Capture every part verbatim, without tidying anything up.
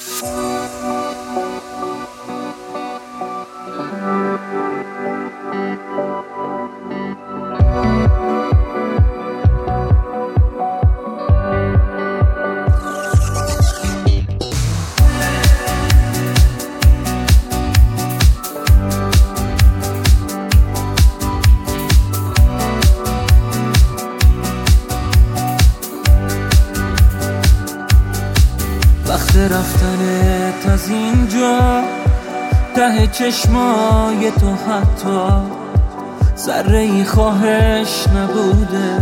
وقت رفتنت از اینجا، ته چشمای تو حتی ذره ای خواهش نبوده.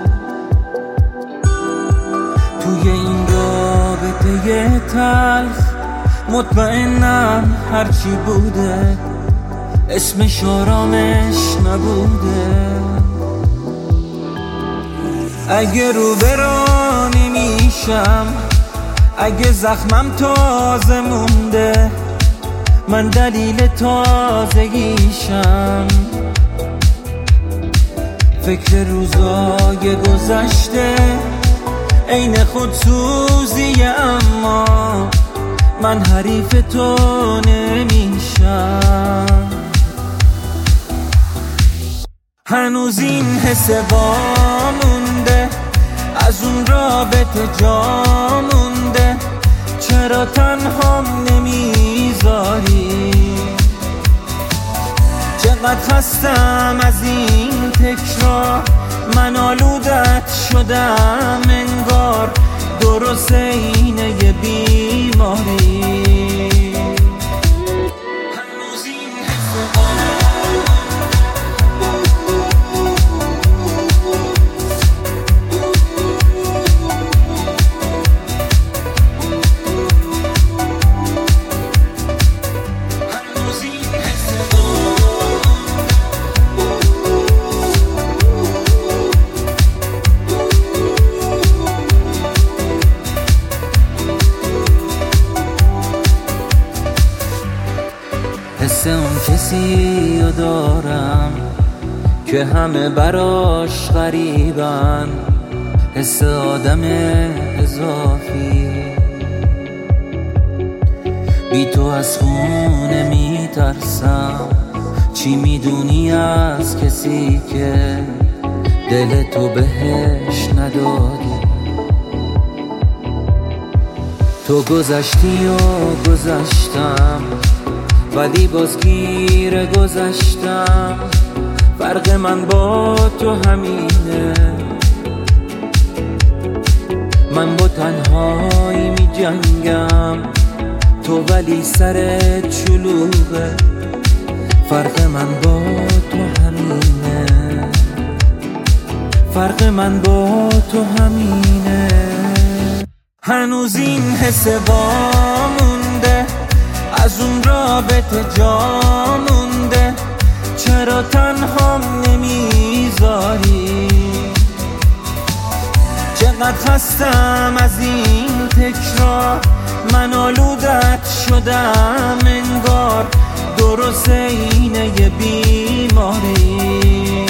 توی این رابطه تلخ مطمئنم هرچی بوده اسمش آرامش نبوده. اگه رو برا نمیشم، اگه زخمم تازه مونده، من دلیل تازگیشم. فکر روزای گذشته عین خودسوزیه، اما من حریف تو نمیشم. هنوز این حس وامونده، از اون رابطه جا مونده. چرا تنهام نمیذاری؟ چقدر خستم از این تکرار، من آلودت شدم انگار، درسته اینه یه بیماری. هنوز این حس حس اون کسی رو دارم که همه براش غریبن، حس آدم اضافی. بی تو از خونه میترسم، چی میدونی از کسی که دل تو بهش ندادی. تو گذشتی و گذشتم، ولی باز گیر گذشتم. فرق من با تو همینه، من با تنهایی می جنگم، تو ولی سرت شلوغه. فرق من با تو همینه، فرق من با تو همینه. هنوز این حس وامونده، از اون رابطه جا مونده. چرا تنهام نمیذاری؟ چقدر خستم از این تکرار، من آلودت شدم انگار، درسته اینه یه بیماری.